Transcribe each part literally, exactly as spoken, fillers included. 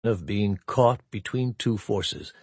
of being caught between two forces.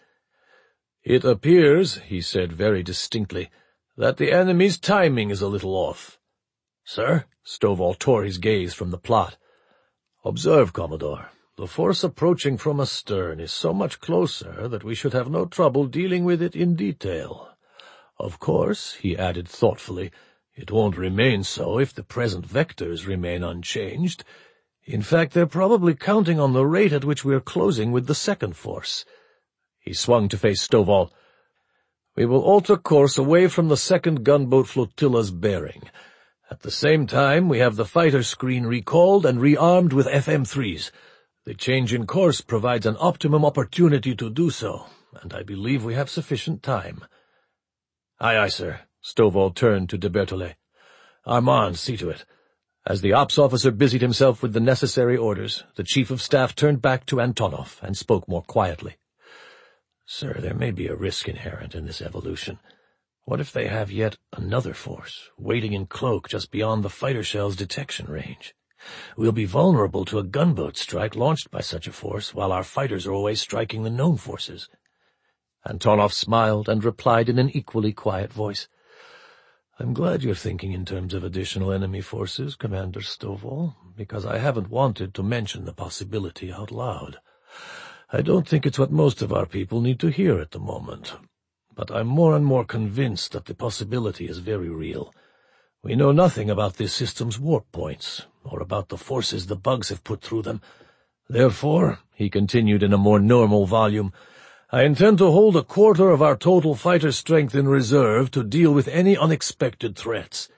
"It appears," he said very distinctly, "that the enemy's timing is a little off." "Sir?" Stovall tore his gaze from the plot. "Observe, Commodore. The force approaching from astern is so much closer that we should have no trouble dealing with it in detail. Of course," he added thoughtfully, "it won't remain so if the present vectors remain unchanged. In fact, they're probably counting on the rate at which we're closing with the second force." He swung to face Stovall. "We will alter course away from the second gunboat flotilla's bearing. At the same time, we have the fighter screen recalled and rearmed with F M threes. The change in course provides an optimum opportunity to do so, and I believe we have sufficient time." "Aye, aye, sir." Stovall turned to de Berthollet. "Armand, see to it." As the ops officer busied himself with the necessary orders, the chief of staff turned back to Antonov and spoke more quietly. "Sir, there may be a risk inherent in this evolution. What if they have yet another force, waiting in cloak just beyond the fighter shell's detection range? We'll be vulnerable to a gunboat strike launched by such a force while our fighters are away striking the known forces." Antonov smiled and replied in an equally quiet voice. "I'm glad you're thinking in terms of additional enemy forces, Commander Stovall, because I haven't wanted to mention the possibility out loud. I don't think it's what most of our people need to hear at the moment. But I'm more and more convinced that the possibility is very real. We know nothing about this system's warp points, or about the forces the bugs have put through them. Therefore," he continued in a more normal volume, "I intend to hold a quarter of our total fighter strength in reserve to deal with any unexpected threats."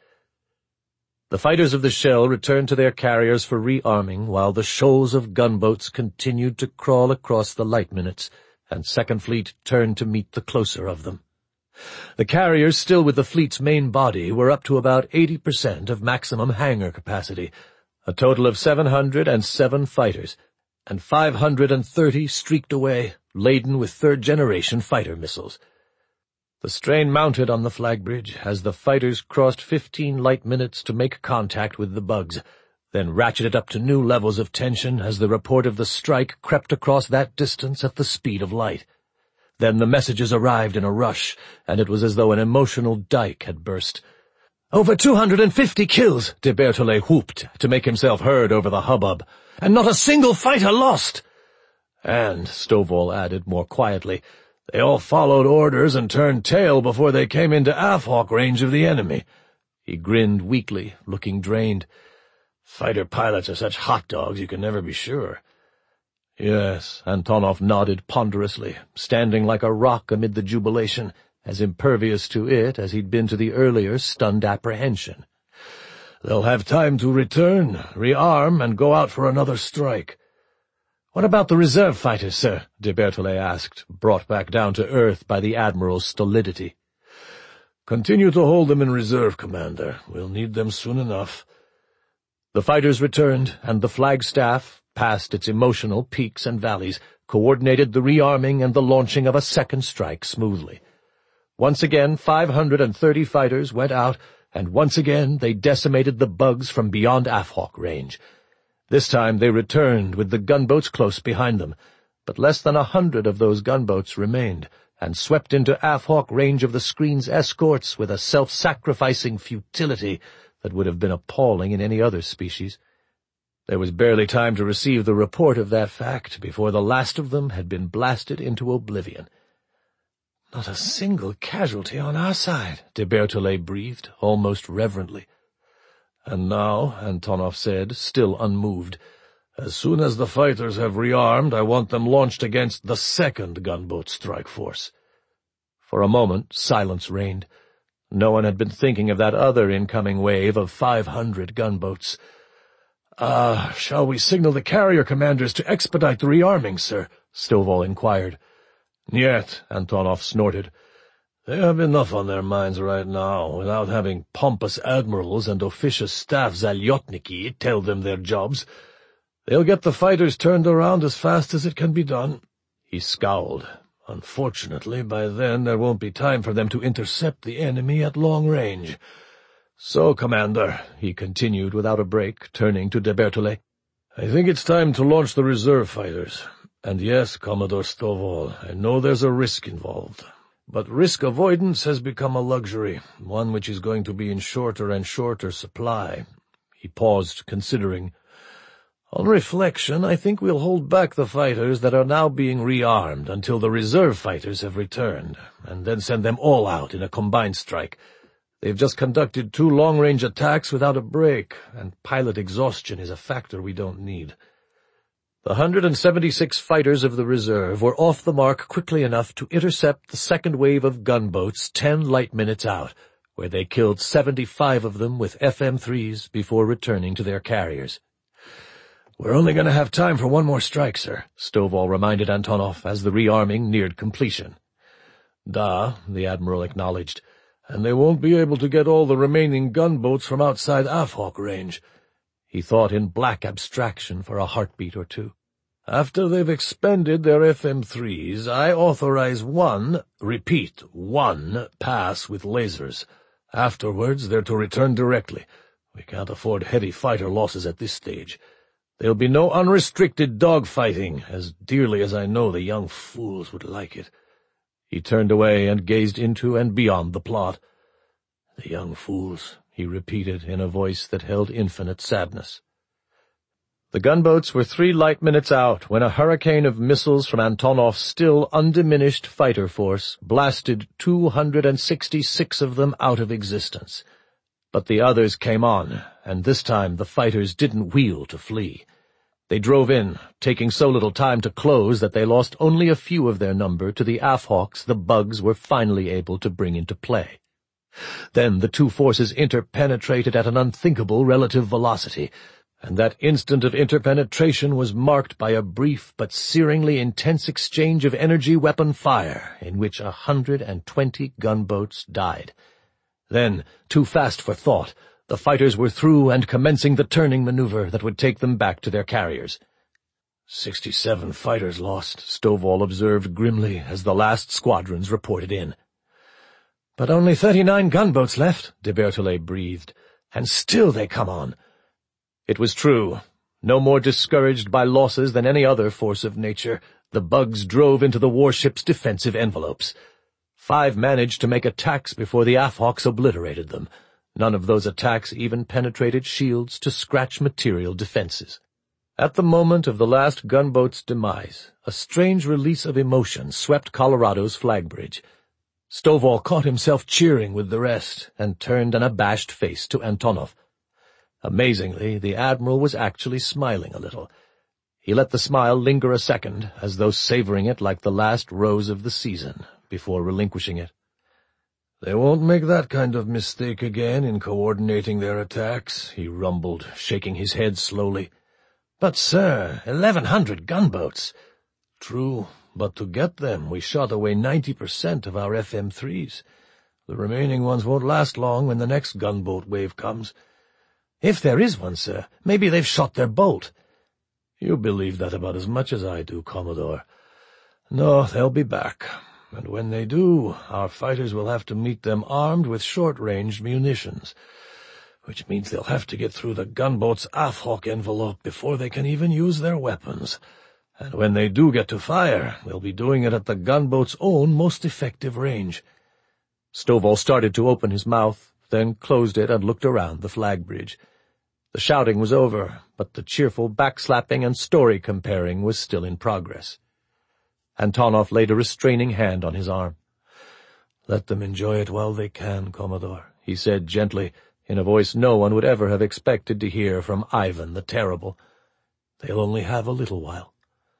The fighters of the shell returned to their carriers for rearming, while the shoals of gunboats continued to crawl across the light minutes, and Second Fleet turned to meet the closer of them. The carriers, still with the fleet's main body, were up to about eighty percent of maximum hangar capacity, a total of seven hundred and seven fighters, and five hundred and thirty streaked away, laden with third-generation fighter missiles. The strain mounted on the flag bridge as the fighters crossed fifteen light minutes to make contact with the bugs, then ratcheted up to new levels of tension as the report of the strike crept across that distance at the speed of light. Then the messages arrived in a rush, and it was as though an emotional dike had burst. "Over two hundred and fifty kills," de Berthollet whooped to make himself heard over the hubbub, "and not a single fighter lost." "And," Stovall added more quietly, "they all followed orders and turned tail before they came into Avhawk range of the enemy." He grinned weakly, looking drained. "Fighter pilots are such hot dogs you can never be sure." "Yes," Antonov nodded ponderously, standing like a rock amid the jubilation, as impervious to it as he'd been to the earlier stunned apprehension. "They'll have time to return, rearm, and go out for another strike." "What about the reserve fighters, sir?" de Berthollet asked, brought back down to earth by the Admiral's stolidity. "Continue to hold them in reserve, Commander. We'll need them soon enough." The fighters returned, and the flag staff, past its emotional peaks and valleys, coordinated the rearming and the launching of a second strike smoothly. Once again five hundred and thirty fighters went out, and once again they decimated the bugs from beyond Avhawk range. This time they returned with the gunboats close behind them, but less than a hundred of those gunboats remained, and swept into Avhawk range of the screen's escorts with a self-sacrificing futility that would have been appalling in any other species. There was barely time to receive the report of that fact before the last of them had been blasted into oblivion. "Not a single casualty on our side," de Berthollet breathed, almost reverently. "And now," Antonov said, still unmoved, "as soon as the fighters have rearmed, I want them launched against the second gunboat strike force." For a moment silence reigned. No one had been thinking of that other incoming wave of five hundred gunboats. Ah, uh, shall we signal the carrier commanders to expedite the rearming, sir?" Stovall inquired. "Niet," Antonov snorted. "They have enough on their minds right now, without having pompous admirals and officious staff Zalyotniki tell them their jobs. They'll get the fighters turned around as fast as it can be done." He scowled. "Unfortunately, by then there won't be time for them to intercept the enemy at long range. So, Commander," he continued without a break, turning to de Berthollet, "I think it's time to launch the reserve fighters. And yes, Commodore Stovall, I know there's a risk involved. But risk avoidance has become a luxury, one which is going to be in shorter and shorter supply. He paused, considering. On reflection, I think we'll hold back the fighters that are now being rearmed until the reserve fighters have returned, and then send them all out in a combined strike. They've just conducted two long-range attacks without a break, and pilot exhaustion is a factor we don't need. The one hundred seventy-six fighters of the reserve were off the mark quickly enough to intercept the second wave of gunboats ten light minutes out, where they killed seventy-five of them with F M threes before returning to their carriers. "We're only going to have time for one more strike, sir," Stovall reminded Antonov as the rearming neared completion. "Da," the Admiral acknowledged, "and they won't be able to get all the remaining gunboats from outside Afhawk range." He thought in black abstraction for a heartbeat or two. "After they've expended their F M threes, I authorize one, repeat, one, pass with lasers. Afterwards, they're to return directly. We can't afford heavy fighter losses at this stage. There'll be no unrestricted dogfighting, as dearly as I know the young fools would like it." He turned away and gazed into and beyond the plot. "The young fools," he repeated in a voice that held infinite sadness. The gunboats were three light minutes out when a hurricane of missiles from Antonov's still undiminished fighter force blasted two hundred sixty-six of them out of existence. But the others came on, and this time the fighters didn't wheel to flee. They drove in, taking so little time to close that they lost only a few of their number to the Afhawks the bugs were finally able to bring into play. Then the two forces interpenetrated at an unthinkable relative velocity, and that instant of interpenetration was marked by a brief but searingly intense exchange of energy weapon fire in which a hundred and twenty gunboats died. Then, too fast for thought, the fighters were through and commencing the turning maneuver that would take them back to their carriers. Sixty-seven fighters lost, Stovall observed grimly as the last squadrons reported in. "But only thirty-nine gunboats left," de Berthollet breathed, "and still they come on." It was true. No more discouraged by losses than any other force of nature, the bugs drove into the warship's defensive envelopes. Five managed to make attacks before the Afhawks obliterated them. None of those attacks even penetrated shields to scratch material defenses. At the moment of the last gunboat's demise, a strange release of emotion swept Colorado's flag bridge. Stovall caught himself cheering with the rest and turned an abashed face to Antonov. Amazingly, the Admiral was actually smiling a little. He let the smile linger a second, as though savoring it like the last rose of the season, before relinquishing it. "They won't make that kind of mistake again in coordinating their attacks," he rumbled, shaking his head slowly. "But, sir, eleven hundred gunboats." "True, but to get them we shot away ninety percent of our F M threes. The remaining ones won't last long when the next gunboat wave comes." "If there is one, sir, maybe they've shot their bolt." "You believe that about as much as I do, Commodore. No, they'll be back. And when they do, our fighters will have to meet them armed with short-range munitions, which means they'll have to get through the gunboat's Afhawk envelope before they can even use their weapons. And when they do get to fire, they'll be doing it at the gunboat's own most effective range." Stovall started to open his mouth, then closed it and looked around the flag bridge. The shouting was over, but the cheerful backslapping and story comparing was still in progress. Antonov laid a restraining hand on his arm. "Let them enjoy it while they can, Commodore," he said gently, in a voice no one would ever have expected to hear from Ivan the Terrible. "They'll only have a little while."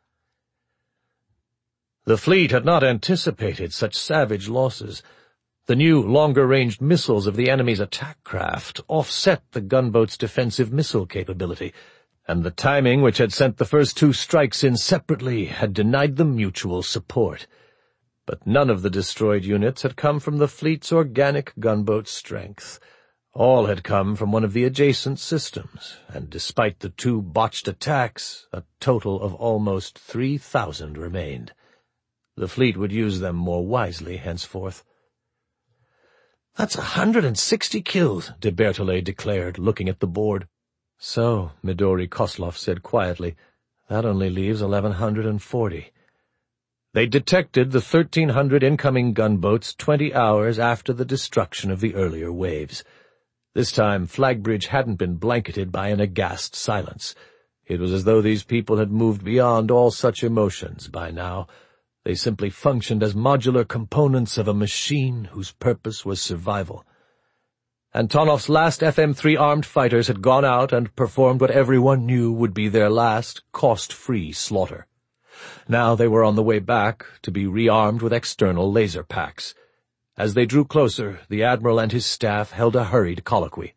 The fleet had not anticipated such savage losses. The new, longer-ranged missiles of the enemy's attack craft offset the gunboat's defensive missile capability, and the timing which had sent the first two strikes in separately had denied them mutual support. But none of the destroyed units had come from the fleet's organic gunboat strength. All had come from one of the adjacent systems, and despite the two botched attacks, a total of almost three thousand remained. The fleet would use them more wisely henceforth. "That's a hundred and sixty kills," de Berthollet declared, looking at the board. "So," Midori Koslov said quietly, That only leaves eleven hundred forty. They detected the thirteen hundred incoming gunboats twenty hours after the destruction of the earlier waves. This time, Flagbridge hadn't been blanketed by an aghast silence. It was as though these people had moved beyond all such emotions by now. They simply functioned as modular components of a machine whose purpose was survival. Antonov's last F M three armed fighters had gone out and performed what everyone knew would be their last cost-free slaughter. Now they were on the way back to be rearmed with external laser packs. As they drew closer, the Admiral and his staff held a hurried colloquy.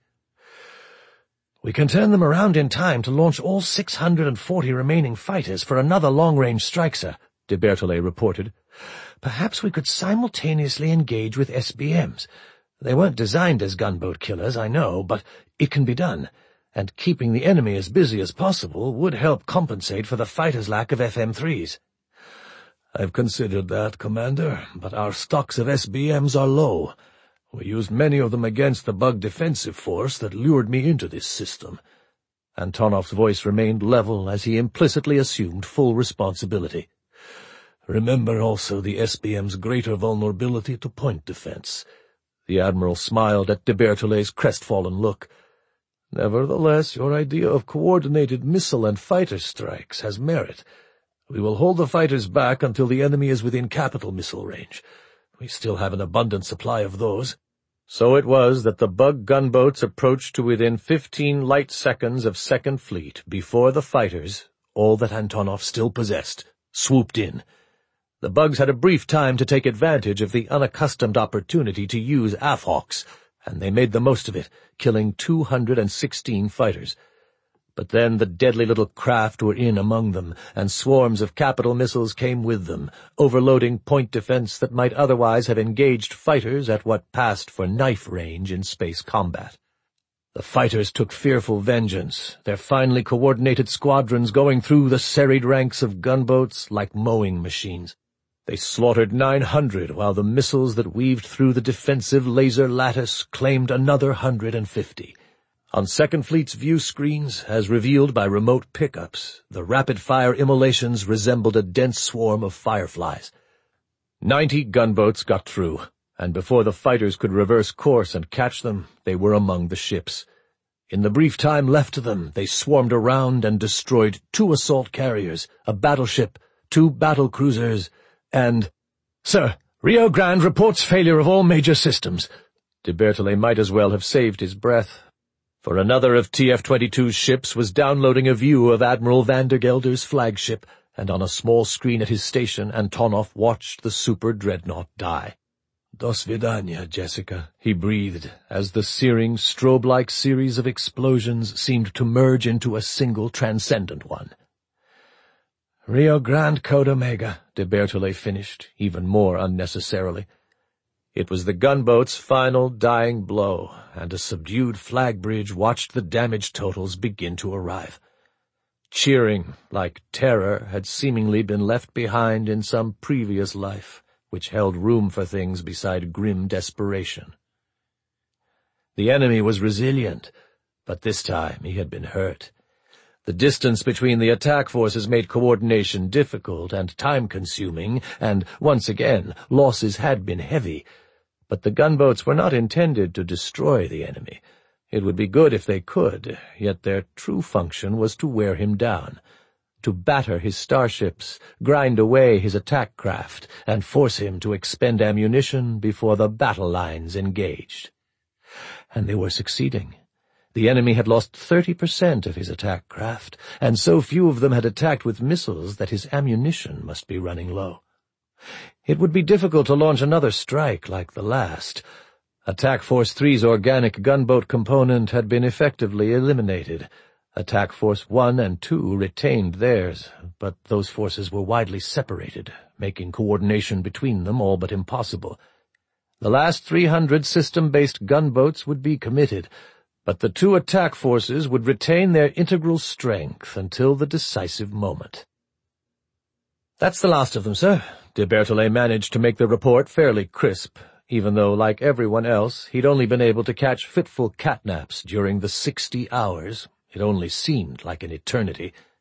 "We can turn them around in time to launch all six hundred forty remaining fighters for another long-range strike, sir," de Berthollet reported. "Perhaps we could simultaneously engage with S B Ms. They weren't designed as gunboat killers, I know, but it can be done, and keeping the enemy as busy as possible would help compensate for the fighters' lack of F M threes. "I've considered that, Commander, but our stocks of S B Ms are low. We used many of them against the bug defensive force that lured me into this system." Antonov's voice remained level as he implicitly assumed full responsibility. "Remember also the S B M's greater vulnerability to point defense." The Admiral smiled at de Berthollet's crestfallen look. "Nevertheless, your idea of coordinated missile and fighter strikes has merit. We will hold the fighters back until the enemy is within capital missile range. We still have an abundant supply of those." So it was that the bug gunboats approached to within fifteen light seconds of Second Fleet before the fighters, all that Antonov still possessed, swooped in. The bugs had a brief time to take advantage of the unaccustomed opportunity to use AFHawks, and they made the most of it, killing two hundred sixteen fighters. But then the deadly little craft were in among them, and swarms of capital missiles came with them, overloading point defense that might otherwise have engaged fighters at what passed for knife range in space combat. The fighters took fearful vengeance, their finely coordinated squadrons going through the serried ranks of gunboats like mowing machines. They slaughtered nine hundred, while the missiles that weaved through the defensive laser lattice claimed another hundred and fifty. On Second Fleet's view screens, as revealed by remote pickups, the rapid-fire immolations resembled a dense swarm of fireflies. Ninety gunboats got through, and before the fighters could reverse course and catch them, they were among the ships. In the brief time left to them, they swarmed around and destroyed two assault carriers, a battleship, two battle cruisers, and— "Sir, Rio Grande reports failure of all major systems." De Berthollet might as well have saved his breath, for another of T F twenty-two's ships was downloading a view of Admiral Vandergelder's flagship, and on a small screen at his station Antonov watched the super-dreadnought die. "Dos vidania, Jessica," he breathed, as the searing, strobe-like series of explosions seemed to merge into a single transcendent one. "Rio Grande Code Omega," de Berthollet finished, even more unnecessarily. It was the gunboat's final dying blow, and a subdued Flagbridge watched the damage totals begin to arrive. Cheering, like terror, had seemingly been left behind in some previous life, which held room for things beside grim desperation. The enemy was resilient, but this time he had been hurt. The distance between the attack forces made coordination difficult and time-consuming, and, once again, losses had been heavy. But the gunboats were not intended to destroy the enemy. It would be good if they could, yet their true function was to wear him down, to batter his starships, grind away his attack craft, and force him to expend ammunition before the battle lines engaged. And they were succeeding. The enemy had lost thirty percent of his attack craft, and so few of them had attacked with missiles that his ammunition must be running low. It would be difficult to launch another strike like the last. Attack Force three's organic gunboat component had been effectively eliminated. Attack Force one and two retained theirs, but those forces were widely separated, making coordination between them all but impossible. The last three hundred system-based gunboats would be committed, but the two attack forces would retain their integral strength until the decisive moment. "That's the last of them, sir." De Berthollet managed to make the report fairly crisp, even though, like everyone else, he'd only been able to catch fitful catnaps during the sixty hours, it only seemed like an eternity,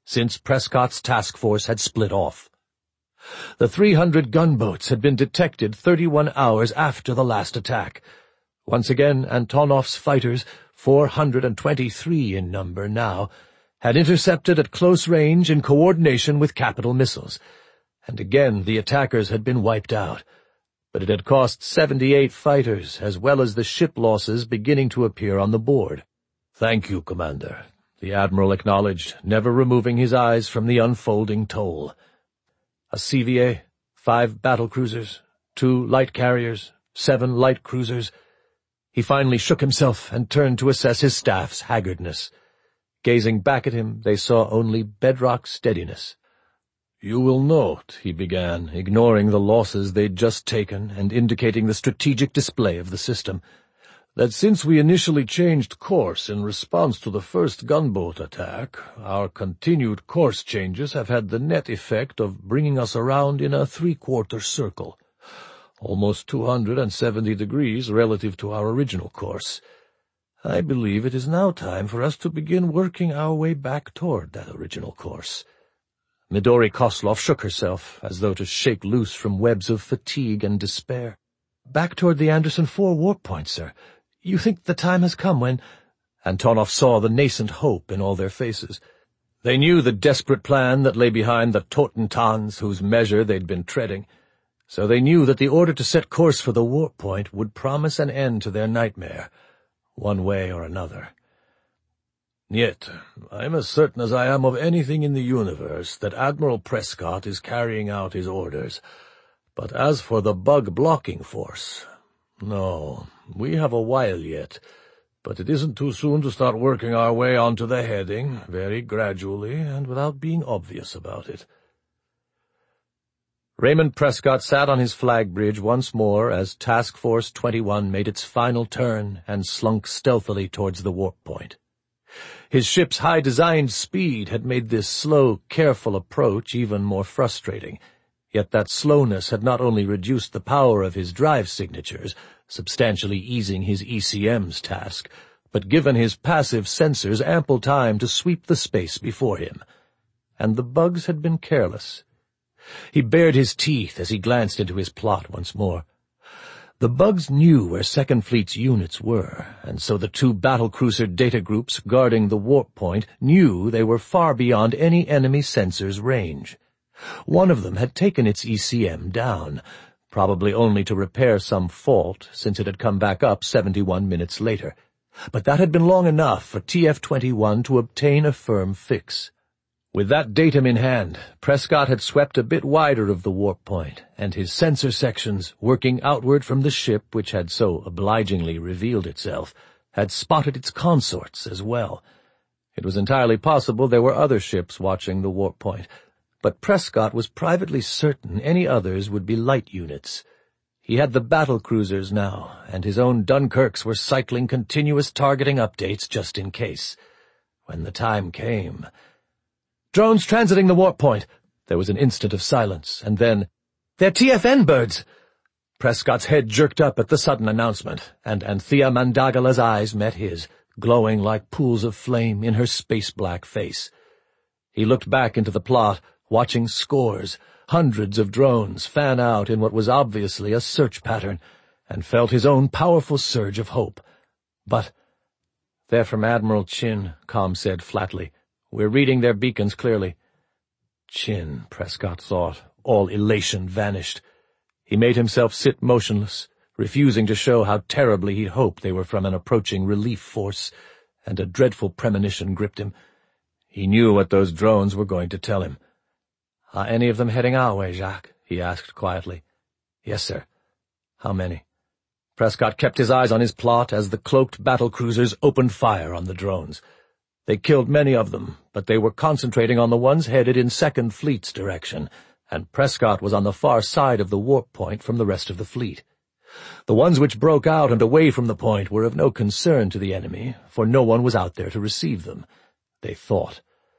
since Prescott's task force had split off. The three hundred gunboats had been detected thirty-one hours after the last attack. Once again, Antonov's fighters, four hundred twenty-three in number now, had intercepted at close range in coordination with capital missiles, and again the attackers had been wiped out. But it had cost seventy-eight fighters, as well as the ship losses beginning to appear on the board. "Thank you, Commander," the Admiral acknowledged, never removing his eyes from the unfolding toll. A C V A, five battlecruisers, two light carriers, seven light cruisers. He finally shook himself and turned to assess his staff's haggardness. Gazing back at him, they saw only bedrock steadiness. "You will note," he began, ignoring the losses they'd just taken and indicating the strategic display of the system, "that since we initially changed course in response to the first gunboat attack, our continued course changes have had the net effect of bringing us around in a three-quarter circle, almost two hundred seventy degrees relative to our original course. I believe it is now time for us to begin working our way back toward that original course." Midori Koslov shook herself, as though to shake loose from webs of fatigue and despair. "Back toward the Anderson four warp point, sir. You think the time has come when—" Antonov saw the nascent hope in all their faces. They knew the desperate plan that lay behind the Totentans whose measure they'd been treading, so they knew that the order to set course for the warp point would promise an end to their nightmare, one way or another. "Yet, I'm as certain as I am of anything in the universe that Admiral Prescott is carrying out his orders. But as for the bug-blocking force, no, we have a while yet, but it isn't too soon to start working our way onto the heading, very gradually and without being obvious about it." Raymond Prescott sat on his flag bridge once more as Task Force twenty-one made its final turn and slunk stealthily towards the warp point. His ship's high-designed speed had made this slow, careful approach even more frustrating, yet that slowness had not only reduced the power of his drive signatures, substantially easing his E C M's task, but given his passive sensors ample time to sweep the space before him. And the bugs had been careless. He bared his teeth as he glanced into his plot once more. The bugs knew where Second Fleet's units were, and so the two battlecruiser data groups guarding the warp point knew they were far beyond any enemy sensor's range. One of them had taken its E C M down, probably only to repair some fault, since it had come back up seventy-one minutes later. But that had been long enough for T F twenty-one to obtain a firm fix. With that datum in hand, Prescott had swept a bit wider of the warp point, and his sensor sections, working outward from the ship which had so obligingly revealed itself, had spotted its consorts as well. It was entirely possible there were other ships watching the warp point, but Prescott was privately certain any others would be light units. He had the battlecruisers now, and his own Dunkirks were cycling continuous targeting updates just in case. When the time came— "Drones transiting the warp point." There was an instant of silence, and then, "They're T F N birds!" Prescott's head jerked up at the sudden announcement, and Anthea Mandagala's eyes met his, glowing like pools of flame in her space-black face. He looked back into the plot, watching scores, hundreds of drones fan out in what was obviously a search pattern, and felt his own powerful surge of hope. But— "They're from Admiral Chin," Com said flatly. "We're reading their beacons clearly." Chin, Prescott thought. All elation vanished. He made himself sit motionless, refusing to show how terribly he hoped they were from an approaching relief force, and a dreadful premonition gripped him. He knew what those drones were going to tell him. "Are any of them heading our way, Jacques?" he asked quietly. "Yes, sir." "How many?" Prescott kept his eyes on his plot as the cloaked battlecruisers opened fire on the drones. They killed many of them, but they were concentrating on the ones headed in Second Fleet's direction, and Prescott was on the far side of the warp point from the rest of the fleet. The ones which broke out and away from the point were of no concern to the enemy, for no one was out there to receive them, they thought.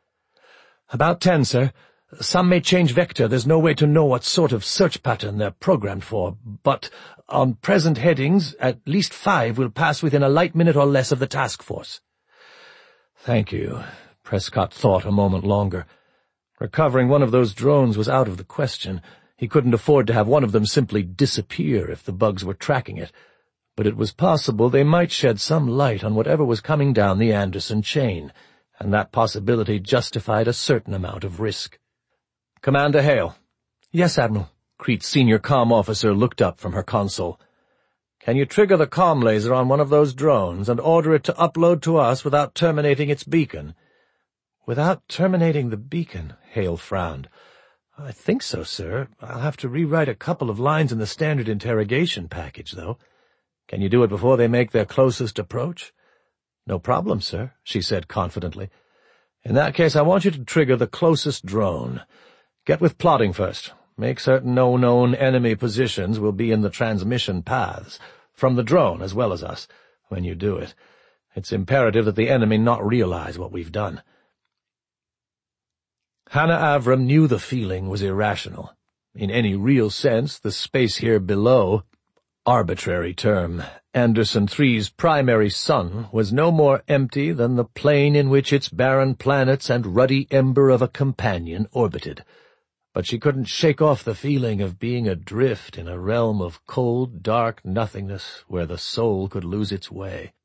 "About ten, sir. Some may change vector. There's no way to know what sort of search pattern they're programmed for, but on present headings, at least five will pass within a light minute or less of the task force." "Thank you," Prescott thought a moment longer. Recovering one of those drones was out of the question. He couldn't afford to have one of them simply disappear if the bugs were tracking it. But it was possible they might shed some light on whatever was coming down the Anderson chain, and that possibility justified a certain amount of risk. "Commander Hale." "Yes, Admiral." Crete's senior comm officer looked up from her console. "Can you trigger the comm laser on one of those drones and order it to upload to us without terminating its beacon?" "Without terminating the beacon?" Hale frowned. "I think so, sir. I'll have to rewrite a couple of lines in the standard interrogation package, though." "Can you do it before they make their closest approach?" "No problem, sir," she said confidently. "In that case, I want you to trigger the closest drone. Get with plotting first. Make certain no known enemy positions will be in the transmission paths, from the drone as well as us, when you do it. It's imperative that the enemy not realize what we've done." Hannah Avram knew the feeling was irrational. In any real sense, the space here below, arbitrary term, Anderson three's primary sun, was no more empty than the plane in which its barren planets and ruddy ember of a companion orbited. But she couldn't shake off the feeling of being adrift in a realm of cold, dark nothingness where the soul could lose its way.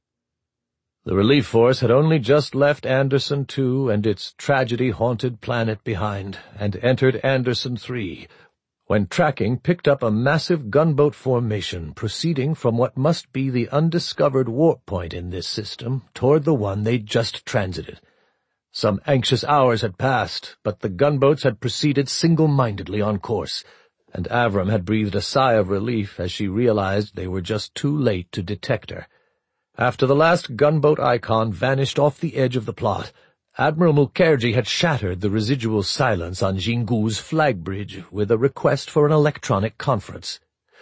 The relief force had only just left Anderson two and its tragedy-haunted planet behind, and entered Anderson three, when tracking picked up a massive gunboat formation proceeding from what must be the undiscovered warp point in this system toward the one they'd just transited. Some anxious hours had passed, but the gunboats had proceeded single-mindedly on course, and Avram had breathed a sigh of relief as she realized they were just too late to detect her. After the last gunboat icon vanished off the edge of the plot, Admiral Mukherjee had shattered the residual silence on Jingu's flag bridge with a request for an electronic conference.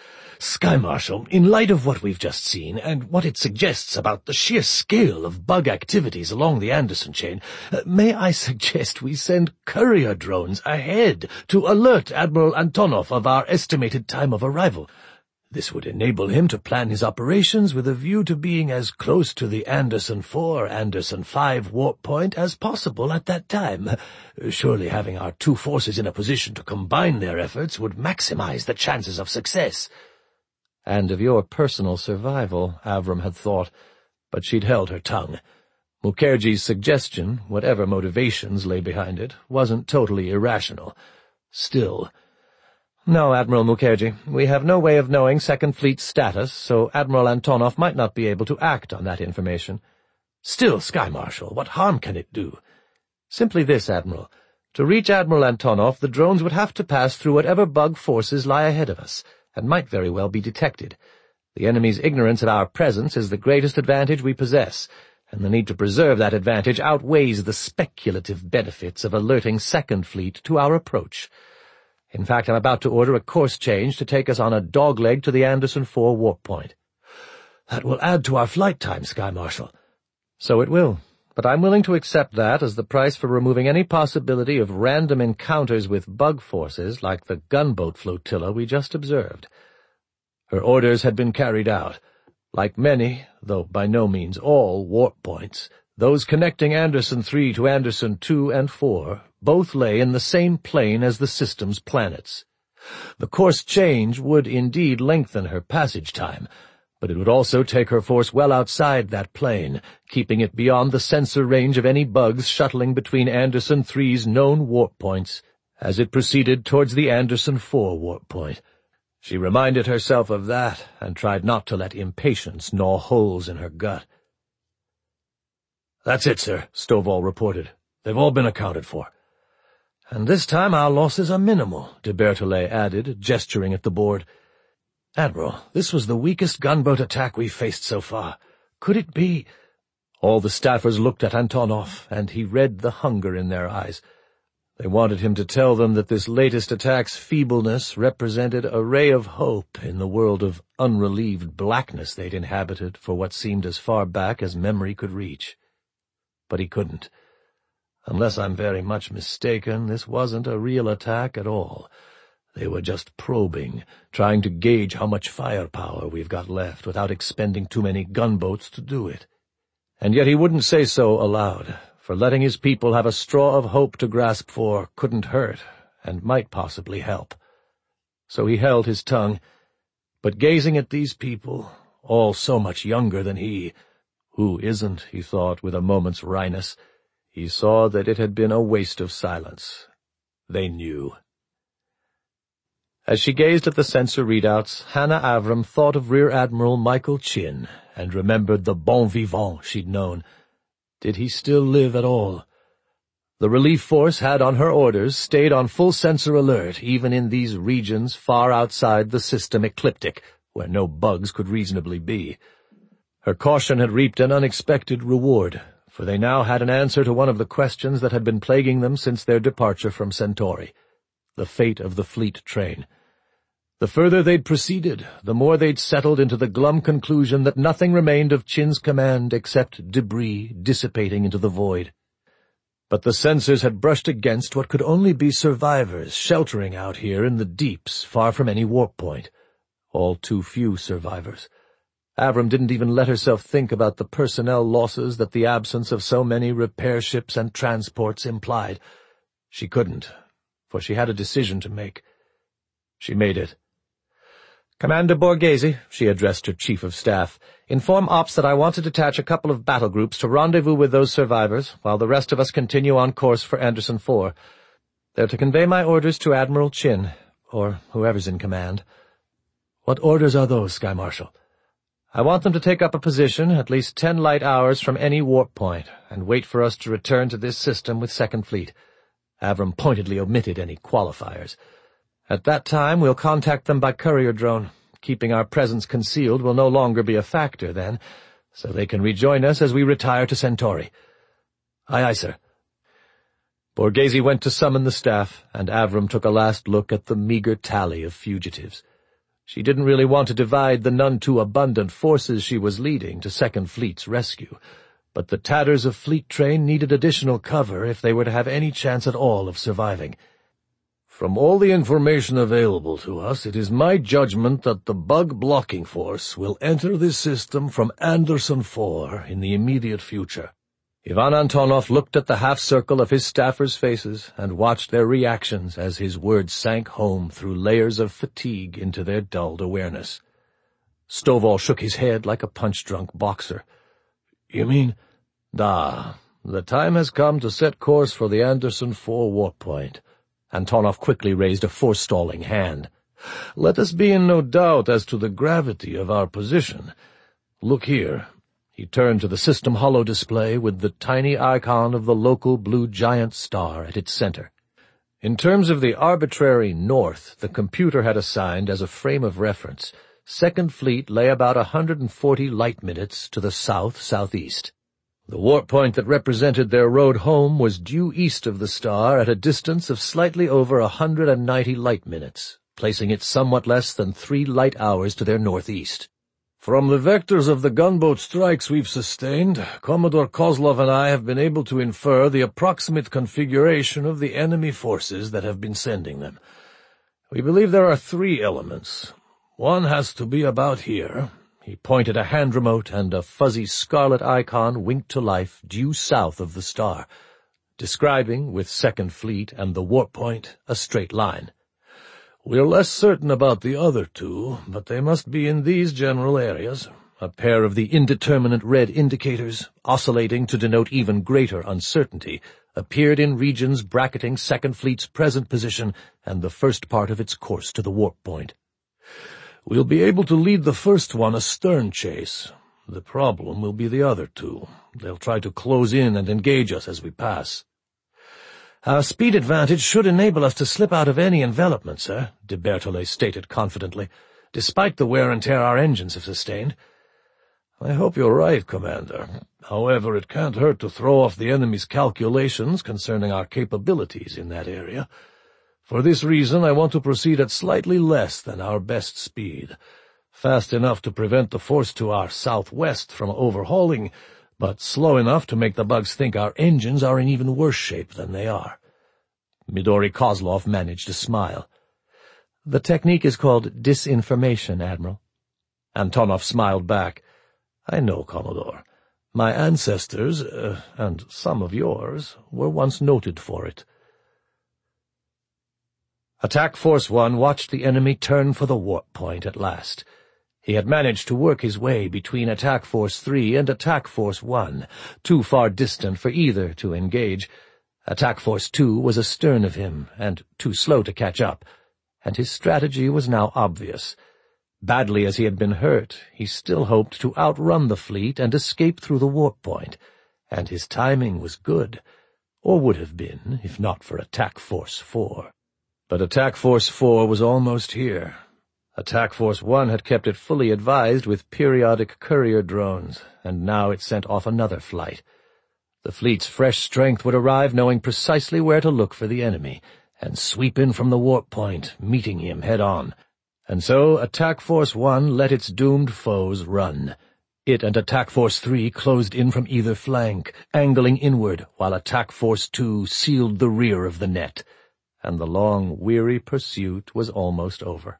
"Sky Marshal, in light of what we've just seen, and what it suggests about the sheer scale of bug activities along the Anderson chain, uh, may I suggest we send courier drones ahead to alert Admiral Antonov of our estimated time of arrival. This would enable him to plan his operations with a view to being as close to the Anderson four, Anderson five warp point as possible at that time. Surely having our two forces in a position to combine their efforts would maximize the chances of success." And of your personal survival, Avram had thought, but she'd held her tongue. Mukherjee's suggestion, whatever motivations lay behind it, wasn't totally irrational. Still— "No, Admiral Mukherjee, we have no way of knowing Second Fleet's status, so Admiral Antonov might not be able to act on that information." "Still, Sky Marshal, what harm can it do?" "Simply this, Admiral. To reach Admiral Antonov, the drones would have to pass through whatever bug forces lie ahead of us, and might very well be detected. The enemy's ignorance of our presence is the greatest advantage we possess, and the need to preserve that advantage outweighs the speculative benefits of alerting Second Fleet to our approach. In fact, I'm about to order a course change to take us on a dogleg to the Anderson four warp point." "That will add to our flight time, Sky Marshal." "So it will, but I'm willing to accept that as the price for removing any possibility of random encounters with bug forces like the gunboat flotilla we just observed." Her orders had been carried out. Like many, though by no means all, warp points, those connecting Anderson three to Anderson two and four both lay in the same plane as the system's planets. The course change would indeed lengthen her passage time, but it would also take her force well outside that plane, keeping it beyond the sensor range of any bugs shuttling between Anderson three's known warp points as it proceeded towards the Anderson four warp point. She reminded herself of that and tried not to let impatience gnaw holes in her gut. "That's it, sir," Stovall reported. "They've all been accounted for." "And this time our losses are minimal," de Berthollet added, gesturing at the board. "Admiral, this was the weakest gunboat attack we've faced so far. Could it be—" All the staffers looked at Antonov, and he read the hunger in their eyes. They wanted him to tell them that this latest attack's feebleness represented a ray of hope in the world of unrelieved blackness they'd inhabited for what seemed as far back as memory could reach. But he couldn't. Unless I'm very much mistaken, this wasn't a real attack at all. They were just probing, trying to gauge how much firepower we've got left without expending too many gunboats to do it. And yet he wouldn't say so aloud, for letting his people have a straw of hope to grasp for couldn't hurt, and might possibly help. So he held his tongue, but gazing at these people, all so much younger than he, who isn't, he thought with a moment's wryness, he saw that it had been a waste of silence. They knew. As she gazed at the sensor readouts, Hannah Avram thought of Rear Admiral Michael Chinn and remembered the bon vivant she'd known. Did he still live at all? The relief force had, on her orders, stayed on full sensor alert, even in these regions far outside the system ecliptic, where no bugs could reasonably be. Her caution had reaped an unexpected reward, for they now had an answer to one of the questions that had been plaguing them since their departure from Centauri: the fate of the fleet train. The further they'd proceeded, the more they'd settled into the glum conclusion that nothing remained of Chinn's command except debris dissipating into the void. But the sensors had brushed against what could only be survivors sheltering out here in the deeps far from any warp point. All too few survivors. Avram didn't even let herself think about the personnel losses that the absence of so many repair ships and transports implied. She couldn't, for she had a decision to make. She made it. "Commander Borghese," she addressed her chief of staff, "inform Ops that I want to detach a couple of battle groups to rendezvous with those survivors, while the rest of us continue on course for Anderson four. They're to convey my orders to Admiral Chinn, or whoever's in command." "What orders are those, Sky Marshal?" "I want them to take up a position at least ten light hours from any warp point, and wait for us to return to this system with Second Fleet." Avram pointedly omitted any qualifiers. "At that time, we'll contact them by courier drone. Keeping our presence concealed will no longer be a factor then, so they can rejoin us as we retire to Centauri." "Aye, aye, sir." Borghese went to summon the staff, and Avram took a last look at the meager tally of fugitives. She didn't really want to divide the none-too-abundant forces she was leading to Second Fleet's rescue, but the tatters of Fleet Train needed additional cover if they were to have any chance at all of surviving. "From all the information available to us, it is my judgment that the bug-blocking force will enter this system from Anderson four in the immediate future." Ivan Antonov looked at the half-circle of his staffers' faces and watched their reactions as his words sank home through layers of fatigue into their dulled awareness. Stovall shook his head like a punch-drunk boxer. "You mean—" "Da, the time has come to set course for the Anderson four warp point." Antonov quickly raised a forestalling hand. "Let us be in no doubt as to the gravity of our position. Look here." He turned to the system holo display with the tiny icon of the local blue giant star at its center. In terms of the arbitrary north the computer had assigned as a frame of reference, Second Fleet lay about a hundred and forty light-minutes to the south-southeast. The warp point that represented their road home was due east of the star at a distance of slightly over a hundred and ninety light-minutes, placing it somewhat less than three light hours to their northeast. "From the vectors of the gunboat strikes we've sustained, Commodore Kozlov and I have been able to infer the approximate configuration of the enemy forces that have been sending them. We believe there are three elements. One has to be about here." He pointed a hand remote, and a fuzzy scarlet icon winked to life due south of the star, describing, with Second Fleet and the warp point, a straight line. "We're less certain about the other two, but they must be in these general areas." A pair of the indeterminate red indicators, oscillating to denote even greater uncertainty, appeared in regions bracketing Second Fleet's present position and the first part of its course to the warp point. "We'll be able to lead the first one a stern chase. The problem will be the other two. They'll try to close in and engage us as we pass." "Our speed advantage should enable us to slip out of any envelopment, sir," de Berthollet stated confidently, "despite the wear and tear our engines have sustained." "I hope you're right, Commander. However, it can't hurt to throw off the enemy's calculations concerning our capabilities in that area. For this reason, I want to proceed at slightly less than our best speed, fast enough to prevent the force to our southwest from overhauling, but slow enough to make the bugs think our engines are in even worse shape than they are." Midori Kozlov managed a smile. "The technique is called disinformation, Admiral." Antonov smiled back. "I know, Commodore. My ancestors, uh, and some of yours, were once noted for it. Attack Force One watched the enemy turn for the warp point at last. He had managed to work his way between Attack Force Three and Attack Force One, too far distant for either to engage. Attack Force Two was astern of him, and too slow to catch up, and his strategy was now obvious. Badly as he had been hurt, he still hoped to outrun the fleet and escape through the warp point, and his timing was good, or would have been if not for Attack Force Four. But Attack Force Four was almost here. Attack Force One had kept it fully advised with periodic courier drones, and now it sent off another flight. The fleet's fresh strength would arrive knowing precisely where to look for the enemy, and sweep in from the warp point, meeting him head-on. And so Attack Force One let its doomed foes run. It and Attack Force Three closed in from either flank, angling inward, while Attack Force Two sealed the rear of the net, and the long, weary pursuit was almost over.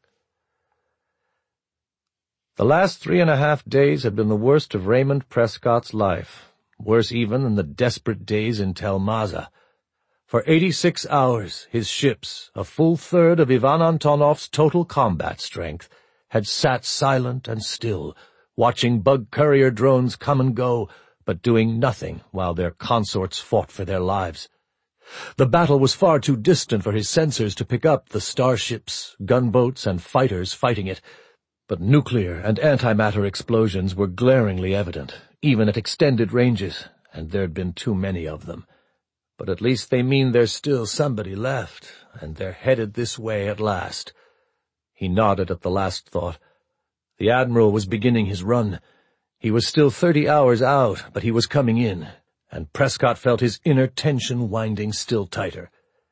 The last three and a half days had been the worst of Raymond Prescott's life, worse even than the desperate days in Tel Maza. For eighty-six hours, his ships, a full third of Ivan Antonov's total combat strength, had sat silent and still, watching bug courier drones come and go, but doing nothing while their consorts fought for their lives. The battle was far too distant for his sensors to pick up the starships, gunboats, and fighters fighting it, but nuclear and antimatter explosions were glaringly evident, even at extended ranges, and there'd been too many of them. But at least they mean there's still somebody left, and they're headed this way at last. He nodded at the last thought. The Admiral was beginning his run. He was still thirty hours out, but he was coming in, and Prescott felt his inner tension winding still tighter.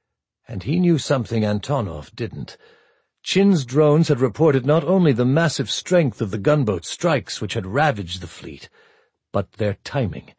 And he knew something Antonov didn't. Chin's drones had reported not only the massive strength of the gunboat strikes which had ravaged the fleet, but their timing.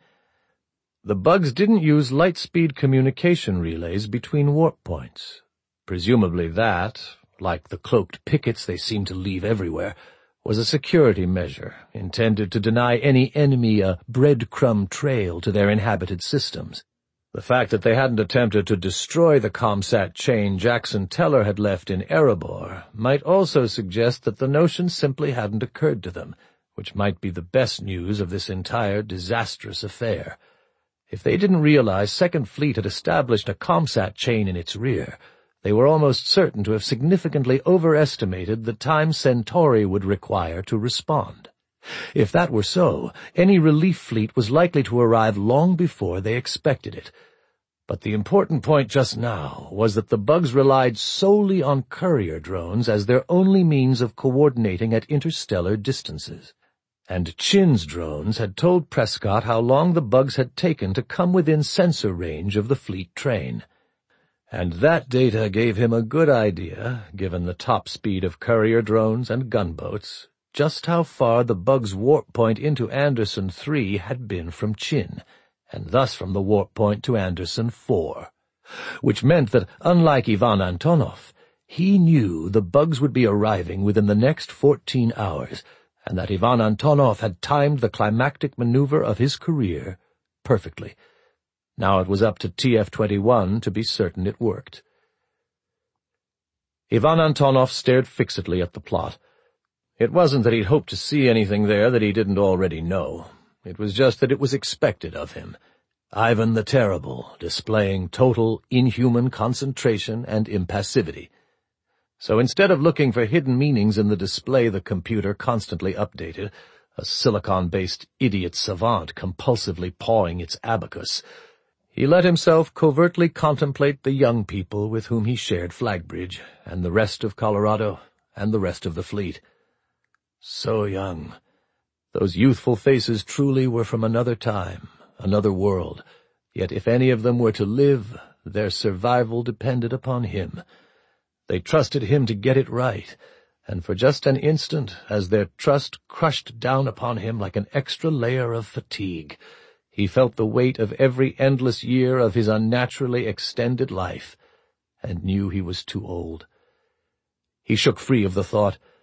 The bugs didn't use light-speed communication relays between warp points. Presumably that, like the cloaked pickets they seemed to leave everywhere, was a security measure intended to deny any enemy a breadcrumb trail to their inhabited systems. The fact that they hadn't attempted to destroy the ComSat chain Jackson Teller had left in Erebor might also suggest that the notion simply hadn't occurred to them, which might be the best news of this entire disastrous affair. If they didn't realize Second Fleet had established a ComSat chain in its rear, they were almost certain to have significantly overestimated the time Centauri would require to respond. If that were so, any relief fleet was likely to arrive long before they expected it. But the important point just now was that the bugs relied solely on courier drones as their only means of coordinating at interstellar distances. And Chin's drones had told Prescott how long the bugs had taken to come within sensor range of the fleet train. And that data gave him a good idea, given the top speed of courier drones and gunboats, just how far the bug's warp point into Anderson three had been from Chin, and thus from the warp point to Anderson four, which meant that, unlike Ivan Antonov, he knew the bugs would be arriving within the next fourteen hours, and that Ivan Antonov had timed the climactic maneuver of his career perfectly. Now it was up to T F twenty-one to be certain it worked. Ivan Antonov stared fixedly at the plot. It wasn't that he'd hoped to see anything there that he didn't already know. It was just that it was expected of him. Ivan the Terrible, displaying total inhuman concentration and impassivity. So instead of looking for hidden meanings in the display the computer constantly updated, a silicon-based idiot savant compulsively pawing its abacus, he let himself covertly contemplate the young people with whom he shared Flagbridge, and the rest of Colorado, and the rest of the fleet. So young. Those youthful faces truly were from another time, another world, yet if any of them were to live, their survival depended upon him. They trusted him to get it right, and for just an instant, as their trust crushed down upon him like an extra layer of fatigue, he felt the weight of every endless year of his unnaturally extended life, and knew he was too old. He shook free of the thought,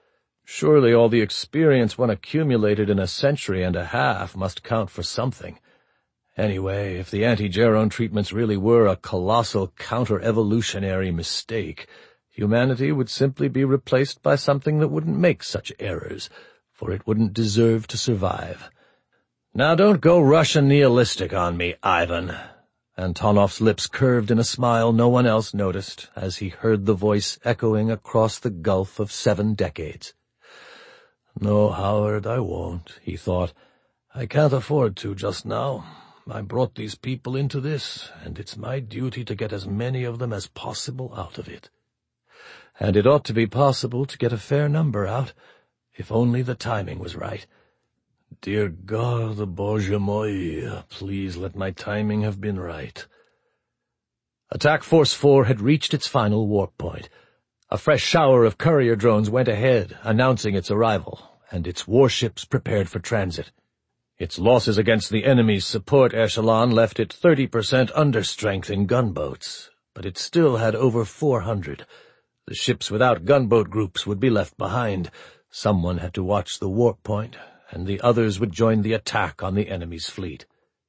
Surely all the experience one accumulated in a century and a half must count for something. Anyway, if the anti-Geron treatments really were a colossal counter-evolutionary mistake, humanity would simply be replaced by something that wouldn't make such errors, for it wouldn't deserve to survive. Now don't go Russian nihilistic on me, Ivan. Antonov's lips curved in a smile no one else noticed as he heard the voice echoing across the gulf of seven decades. No, Howard, I won't, he thought. I can't afford to just now. I brought these people into this, and it's my duty to get as many of them as possible out of it. And it ought to be possible to get a fair number out, if only the timing was right. Dear God, Bozhe moi, please let my timing have been right. Attack Force four had reached its final warp point. A fresh shower of courier drones went ahead, announcing its arrival, and its warships prepared for transit. Its losses against the enemy's support echelon left it thirty percent understrength in gunboats, but it still had over four hundred. The ships without gunboat groups would be left behind. Someone had to watch the warp point, and the others would join the attack on the enemy's fleet.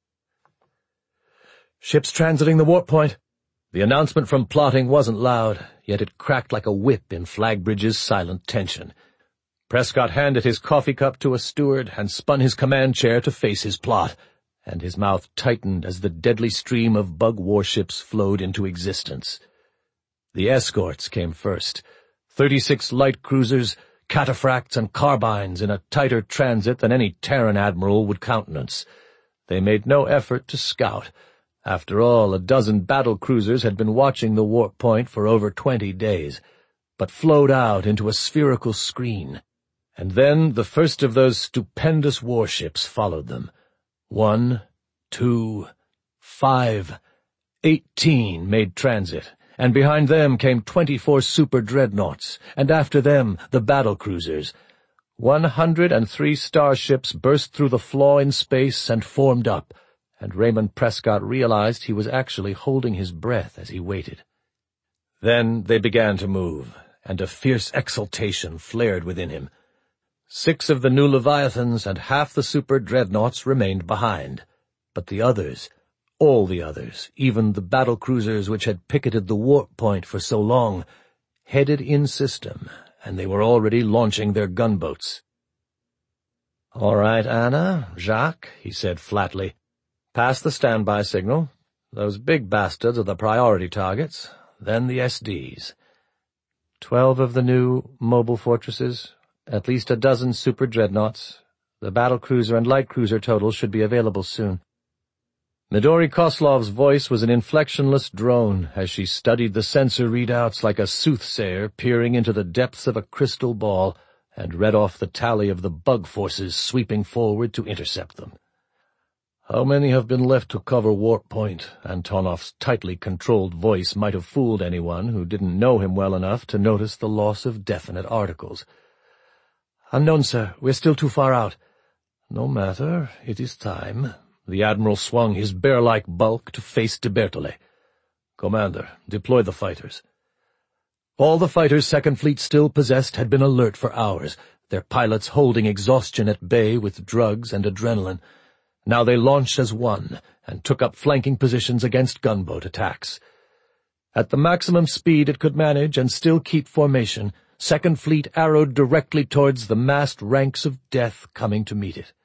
Ships transiting the warp point. The announcement from plotting wasn't loud, yet it cracked like a whip in Flagbridge's silent tension. Prescott handed his coffee cup to a steward and spun his command chair to face his plot, and his mouth tightened as the deadly stream of bug warships flowed into existence. The escorts came first. Thirty-six light cruisers, cataphracts, and carbines in a tighter transit than any Terran admiral would countenance. They made no effort to scout. After all, a dozen battle cruisers had been watching the warp point for over twenty days, but flowed out into a spherical screen. And then the first of those stupendous warships followed them. One, two, five, eighteen made transit, and behind them came twenty-four super dreadnoughts, and after them the battle cruisers. One hundred and three starships burst through the flaw in space and formed up, and Raymond Prescott realized he was actually holding his breath as he waited. Then they began to move, and a fierce exultation flared within him. Six of the new Leviathans and half the super dreadnoughts remained behind, but the others, all the others, even the battle cruisers which had picketed the warp point for so long, headed in system, and they were already launching their gunboats. "All right, Anna, Jacques," he said flatly. "Pass the standby signal. Those big bastards are the priority targets, then the S Ds. Twelve of the new mobile fortresses, at least a dozen super dreadnoughts. The battle cruiser and light cruiser totals should be available soon." Midori Koslov's voice was an inflectionless drone as she studied the sensor readouts like a soothsayer peering into the depths of a crystal ball and read off the tally of the bug forces sweeping forward to intercept them. "How many have been left to cover warp point?" Antonov's tightly controlled voice might have fooled anyone who didn't know him well enough to notice the loss of definite articles. "Unknown, sir. We're still too far out." "No matter. It is time." The Admiral swung his bear-like bulk to face de Berthollet. "Commander, deploy the fighters." All the fighters Second Fleet still possessed had been alert for hours, their pilots holding exhaustion at bay with drugs and adrenaline. Now they launched as one, and took up flanking positions against gunboat attacks. At the maximum speed it could manage and still keep formation, Second Fleet arrowed directly towards the massed ranks of death coming to meet it.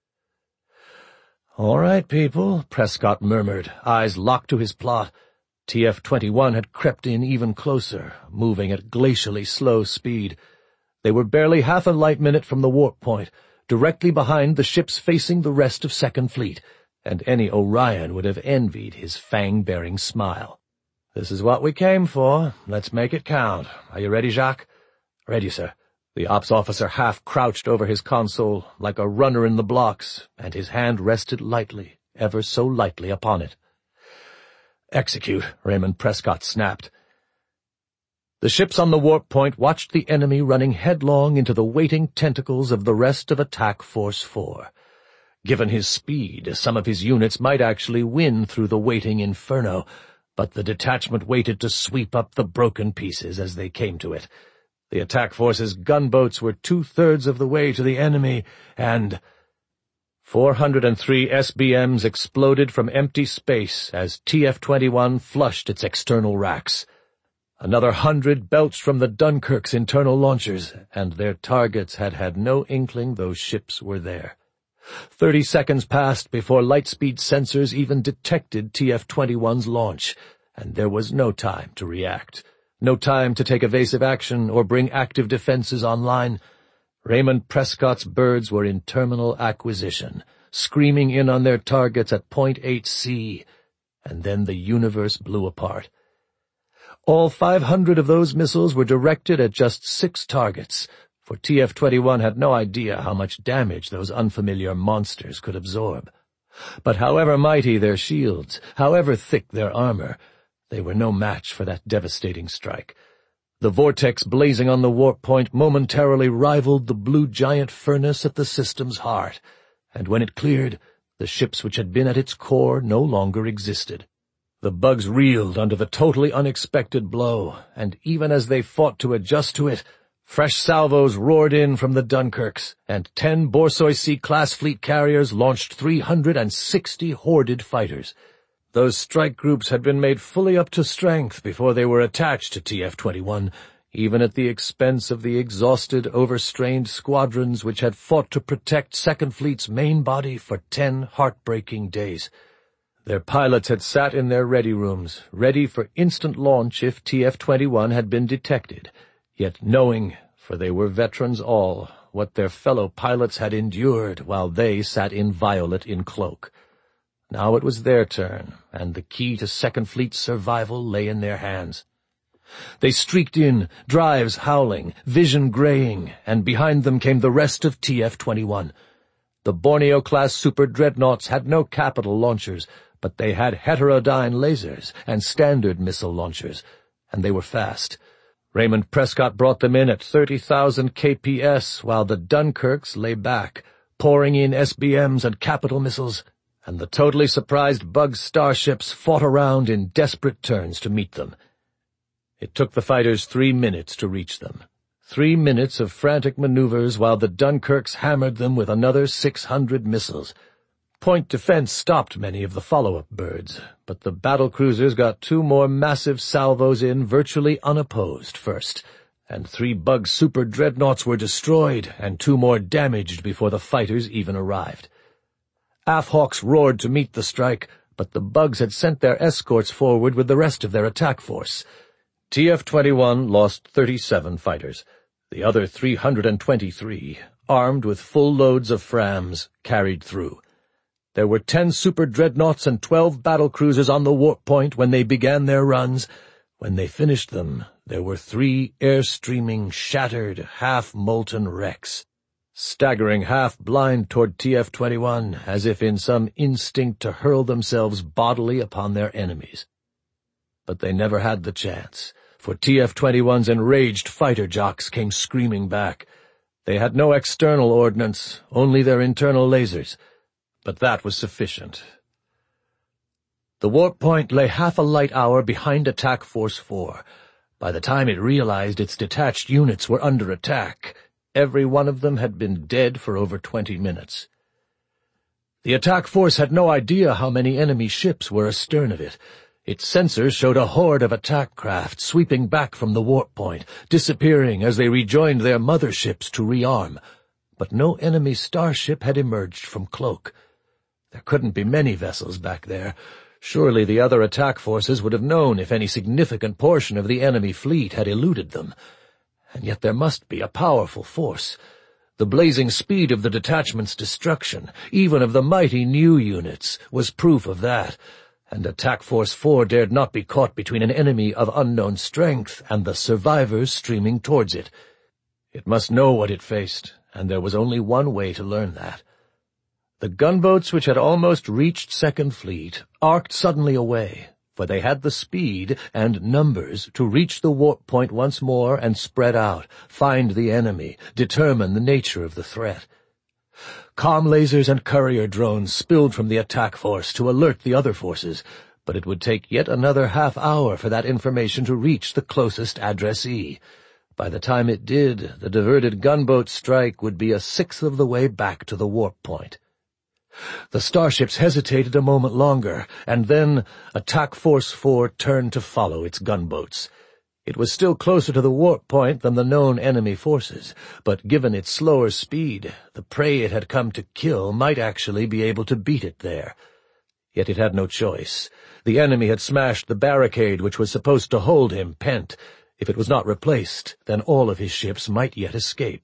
"All right, people," Prescott murmured, eyes locked to his plot. T F twenty-one had crept in even closer, moving at glacially slow speed. They were barely half a light minute from the warp point, directly behind the ships facing the rest of Second Fleet, and any Orion would have envied his fang-bearing smile. "This is what we came for. Let's make it count. Are you ready, Jacques?" "Ready, sir." The ops officer half-crouched over his console, like a runner in the blocks, and his hand rested lightly, ever so lightly upon it. "Execute," Raymond Prescott snapped. The ships on the warp point watched the enemy running headlong into the waiting tentacles of the rest of Attack Force four. Given his speed, some of his units might actually win through the waiting inferno, but the detachment waited to sweep up the broken pieces as they came to it. The attack force's gunboats were two-thirds of the way to the enemy, and four hundred three S B Ms exploded from empty space as T F twenty-one flushed its external racks. Another hundred belched from the Dunkirk's internal launchers, and their targets had had no inkling those ships were there. Thirty seconds passed before lightspeed sensors even detected T F twenty-one's launch, and there was no time to react, no time to take evasive action or bring active defenses online. Raymond Prescott's birds were in terminal acquisition, screaming in on their targets at point eight C, and then the universe blew apart. All five hundred of those missiles were directed at just six targets, for T F twenty-one had no idea how much damage those unfamiliar monsters could absorb. But however mighty their shields, however thick their armor, they were no match for that devastating strike. The vortex blazing on the warp point momentarily rivaled the blue giant furnace at the system's heart, and when it cleared, the ships which had been at its core no longer existed. The bugs reeled under the totally unexpected blow, and even as they fought to adjust to it, fresh salvos roared in from the Dunkirks, and ten Borsoi-C-class fleet carriers launched three hundred sixty hoarded fighters. Those strike groups had been made fully up to strength before they were attached to T F twenty-one, even at the expense of the exhausted, overstrained squadrons which had fought to protect Second Fleet's main body for ten heartbreaking days. Their pilots had sat in their ready rooms, ready for instant launch if T F twenty-one had been detected, yet knowing, for they were veterans all, what their fellow pilots had endured while they sat inviolate in cloak. Now it was their turn, and the key to Second Fleet's survival lay in their hands. They streaked in, drives howling, vision graying, and behind them came the rest of T F twenty-one. The Borneo-class super-dreadnoughts had no capital launchers, but they had heterodyne lasers and standard missile launchers, and they were fast. Raymond Prescott brought them in at thirty thousand K P S, while the Dunkirks lay back, pouring in S B Ms and capital missiles, and the totally surprised bug starships fought around in desperate turns to meet them. It took the fighters three minutes to reach them. Three minutes of frantic maneuvers while the Dunkirks hammered them with another six hundred missiles. Point defense stopped many of the follow-up birds, but the battlecruisers got two more massive salvos in virtually unopposed first, and three bug super-dreadnoughts were destroyed and two more damaged before the fighters even arrived. Aft-hawks roared to meet the strike, but the bugs had sent their escorts forward with the rest of their attack force. T F twenty-one lost thirty-seven fighters. The other three hundred twenty-three, armed with full loads of Frams, carried through. There were ten super-dreadnoughts and twelve battlecruisers on the warp point when they began their runs. When they finished them, there were three airstreaming, shattered, half-molten wrecks, staggering half-blind toward T F twenty-one, as if in some instinct to hurl themselves bodily upon their enemies. But they never had the chance, for T F twenty-one's enraged fighter jocks came screaming back. They had no external ordnance, only their internal lasers, but that was sufficient. The warp point lay half a light hour behind Attack Force four. By the time it realized its detached units were under attack, every one of them had been dead for over twenty minutes. The attack force had no idea how many enemy ships were astern of it. Its sensors showed a horde of attack craft sweeping back from the warp point, disappearing as they rejoined their motherships to rearm. But no enemy starship had emerged from cloak. There couldn't be many vessels back there. Surely the other attack forces would have known if any significant portion of the enemy fleet had eluded them. And yet there must be a powerful force. The blazing speed of the detachment's destruction, even of the mighty new units, was proof of that, and Attack Force four dared not be caught between an enemy of unknown strength and the survivors streaming towards it. It must know what it faced, and there was only one way to learn that. The gunboats which had almost reached Second Fleet arced suddenly away, for they had the speed and numbers to reach the warp point once more and spread out, find the enemy, determine the nature of the threat. Comm lasers and courier drones spilled from the attack force to alert the other forces, but it would take yet another half hour for that information to reach the closest addressee. By the time it did, the diverted gunboat strike would be a sixth of the way back to the warp point. The starships hesitated a moment longer, and then Attack Force Four turned to follow its gunboats. It was still closer to the warp point than the known enemy forces, but given its slower speed, the prey it had come to kill might actually be able to beat it there. Yet it had no choice. The enemy had smashed the barricade which was supposed to hold him pent. If it was not replaced, then all of his ships might yet escape.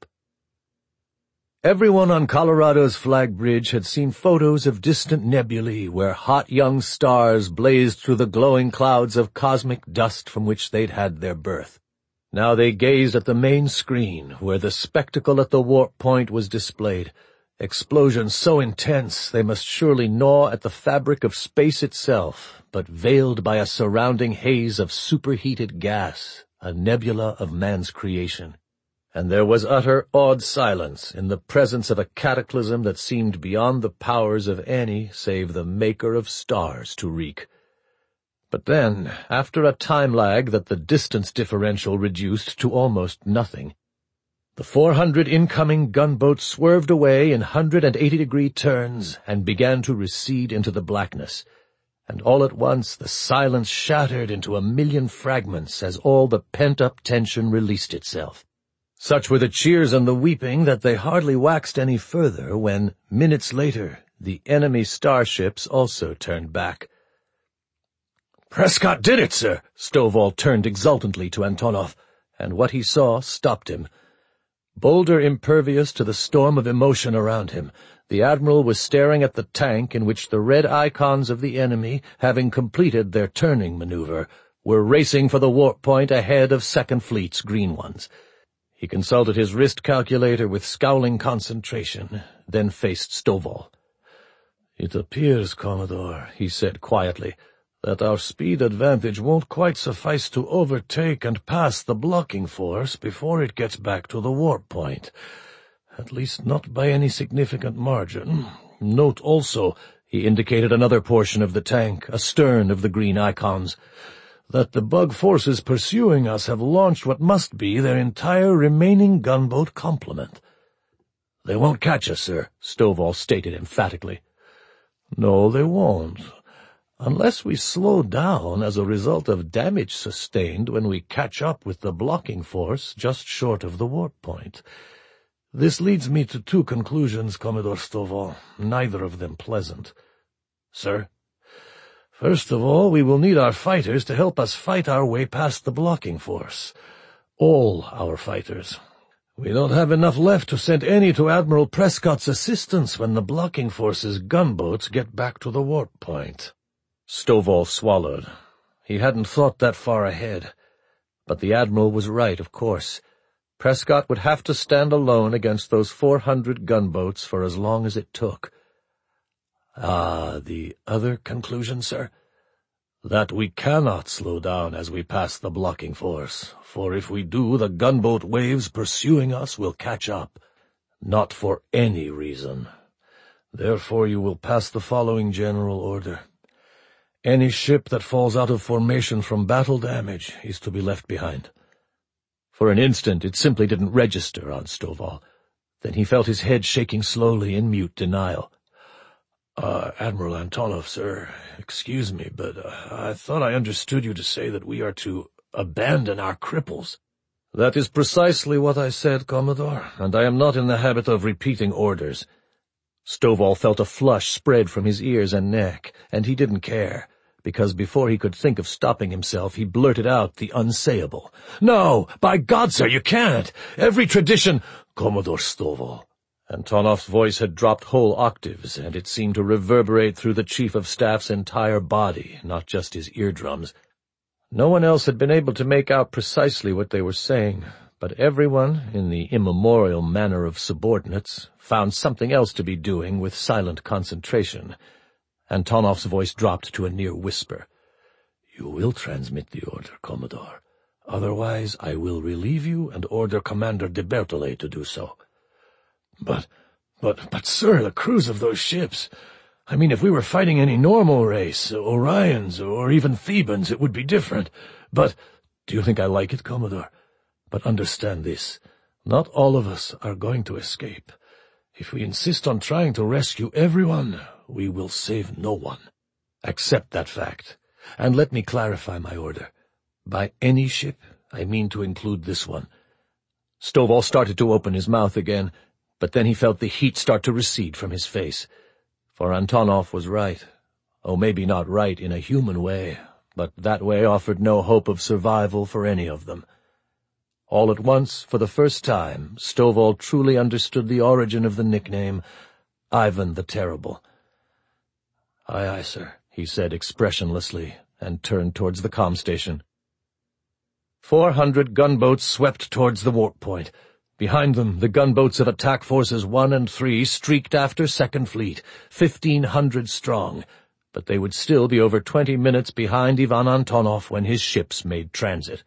Everyone on Colorado's flag bridge had seen photos of distant nebulae where hot young stars blazed through the glowing clouds of cosmic dust from which they'd had their birth. Now they gazed at the main screen, where the spectacle at the warp point was displayed. Explosions so intense they must surely gnaw at the fabric of space itself, but veiled by a surrounding haze of superheated gas, a nebula of man's creation. And there was utter awed silence in the presence of a cataclysm that seemed beyond the powers of any save the maker of stars to wreak. But then, after a time lag that the distance differential reduced to almost nothing, the four hundred incoming gunboats swerved away in one hundred eighty degree turns and began to recede into the blackness. And all at once the silence shattered into a million fragments as all the pent-up tension released itself. Such were the cheers and the weeping that they hardly waxed any further when, minutes later, the enemy starships also turned back. "Prescott did it, sir!" Stovall turned exultantly to Antonov, and what he saw stopped him. Boulder impervious to the storm of emotion around him, the Admiral was staring at the tank in which the red icons of the enemy, having completed their turning maneuver, were racing for the warp point ahead of Second Fleet's green ones. He consulted his wrist calculator with scowling concentration, then faced Stovall. "It appears, Commodore," he said quietly, "that our speed advantage won't quite suffice to overtake and pass the blocking force before it gets back to the warp point. At least not by any significant margin. Note also," he indicated another portion of the tank, astern of the green icons, "that the bug forces pursuing us have launched what must be their entire remaining gunboat complement." "They won't catch us, sir," Stovall stated emphatically. "No, they won't. Unless we slow down as a result of damage sustained when we catch up with the blocking force just short of the warp point. This leads me to two conclusions, Commodore Stovall, neither of them pleasant." "Sir?" "First of all, we will need our fighters to help us fight our way past the blocking force. All our fighters. We don't have enough left to send any to Admiral Prescott's assistance when the blocking force's gunboats get back to the warp point." Stovall swallowed. He hadn't thought that far ahead. But the Admiral was right, of course. Prescott would have to stand alone against those four hundred gunboats for as long as it took. "Ah, the other conclusion, sir?" "That we cannot slow down as we pass the blocking force, for if we do, the gunboat waves pursuing us will catch up. Not for any reason. Therefore you will pass the following general order. Any ship that falls out of formation from battle damage is to be left behind." For an instant it simply didn't register on Stovall. Then he felt his head shaking slowly in mute denial. Uh, Admiral Antonov, sir, excuse me, but uh, I thought I understood you to say that we are to abandon our cripples." "That is precisely what I said, Commodore, and I am not in the habit of repeating orders." Stovall felt a flush spread from his ears and neck, and he didn't care, because before he could think of stopping himself, he blurted out the unsayable. "No, by God, sir, you can't! Every tradition—" "Commodore Stovall." Antonov's voice had dropped whole octaves, and it seemed to reverberate through the Chief of Staff's entire body, not just his eardrums. No one else had been able to make out precisely what they were saying, but everyone, in the immemorial manner of subordinates, found something else to be doing with silent concentration. Antonov's voice dropped to a near whisper. "You will transmit the order, Commodore. Otherwise I will relieve you and order Commander de Berthollet to do so." But, but, but, sir, the crews of those ships. I mean, if we were fighting any normal race, Orions, or even Thebans, it would be different. But, do you think I like it, Commodore? But understand this, not all of us are going to escape. If we insist on trying to rescue everyone, we will save no one. Accept that fact, and let me clarify my order. By any ship, I mean to include this one." Stovall started to open his mouth again, but then he felt the heat start to recede from his face. For Antonov was right. Oh, maybe not right in a human way, but that way offered no hope of survival for any of them. All at once, for the first time, Stovall truly understood the origin of the nickname, Ivan the Terrible. "Aye, aye, sir," he said expressionlessly, and turned towards the comm station. Four hundred gunboats swept towards the warp point. Behind them, the gunboats of Attack Forces One and Three streaked after Second Fleet, fifteen hundred strong, but they would still be over twenty minutes behind Ivan Antonov when his ships made transit.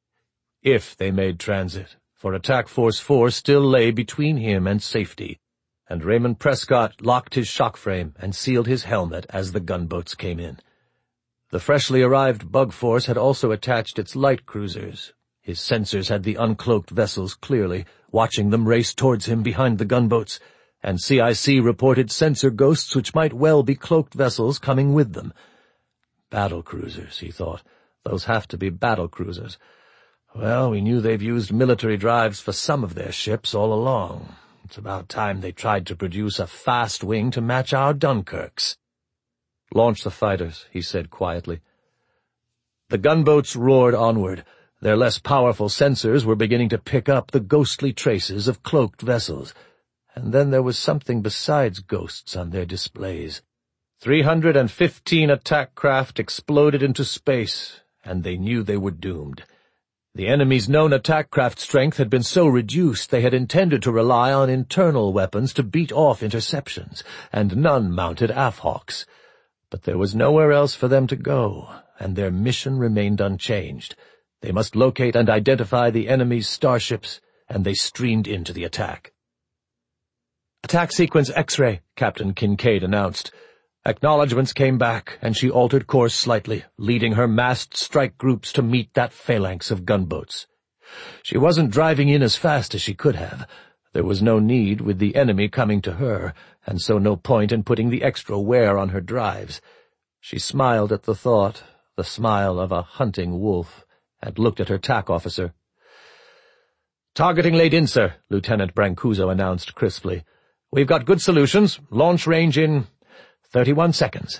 If they made transit, for Attack Force Four still lay between him and safety, and Raymond Prescott locked his shock frame and sealed his helmet as the gunboats came in. The freshly arrived Bug Force had also attached its light cruisers. His sensors had the uncloaked vessels clearly, watching them race towards him behind the gunboats, and C I C reported sensor ghosts which might well be cloaked vessels coming with them. Battle cruisers, he thought. Those have to be battle cruisers. Well, we knew they've used military drives for some of their ships all along. It's about time they tried to produce a fast wing to match our Dunkirks. "Launch the fighters," he said quietly. The gunboats roared onward. Their less powerful sensors were beginning to pick up the ghostly traces of cloaked vessels. And then there was something besides ghosts on their displays. Three hundred and fifteen attack craft exploded into space, and they knew they were doomed. The enemy's known attack craft strength had been so reduced they had intended to rely on internal weapons to beat off interceptions, and none mounted Afhawks. But there was nowhere else for them to go, and their mission remained unchanged. They must locate and identify the enemy's starships, and they streamed into the attack. "Attack sequence X-ray," Captain Kincaid announced. Acknowledgements came back, and she altered course slightly, leading her massed strike groups to meet that phalanx of gunboats. She wasn't driving in as fast as she could have. There was no need, with the enemy coming to her, and so no point in putting the extra wear on her drives. She smiled at the thought, the smile of a hunting wolf, and looked at her tack officer. "Targeting laid in, sir," Lieutenant Brancuso announced crisply. "We've got good solutions. Launch range in thirty-one seconds.